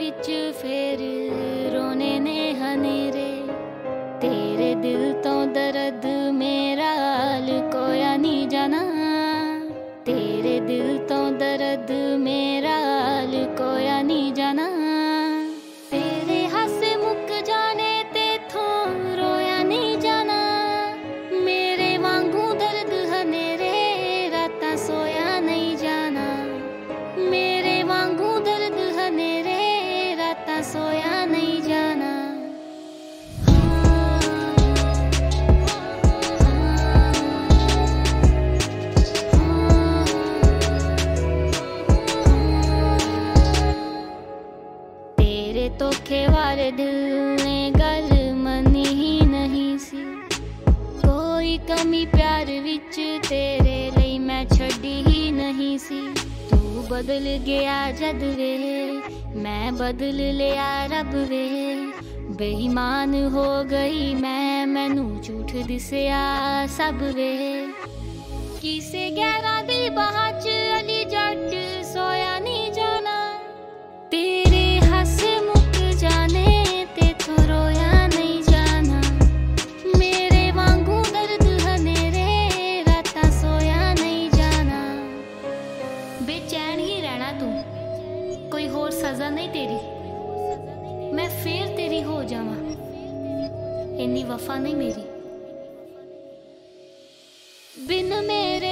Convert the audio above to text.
विच फेर रोने ने हनेरे, तेरे दिल तो दर्द मेरा हाल कोया नहीं जाना, तेरे दिल तो दर्द मेरा हाल कोया नहीं जाना, तेरे हासे मुक जाने ते थों रोया नहीं जाना, मेरे वांगू दर्द हनेरे रातां सोया नहीं जाना, मेरे वांगू दर्द हनेरे रातां सोया नहीं जाना। तेरे धोखे वाले दिल ने गल मनी ही नहीं सी, कोई कमी प्यार विच तेरे लिए मैं छड़ी ही नहीं सी, तू बदल गया जद वे मैं बदल लिया रब वे, बेईमान हो गई मैं मैनू झूठ दिसया सब वे, किसे गहरा दी बाह च अली जट सोया नहीं जाना, तेरे हंसे मुक जाने ते तो रोया नहीं जाना, मेरे वांगू दर्द हनेरे रातां सोया नहीं जाना, बेचैन ही रहना तू, कोई होर सजा नहीं तेरी, मैं फिर तेरी हो जावां, इन्नी वफा नहीं मेरी, बिन मेरे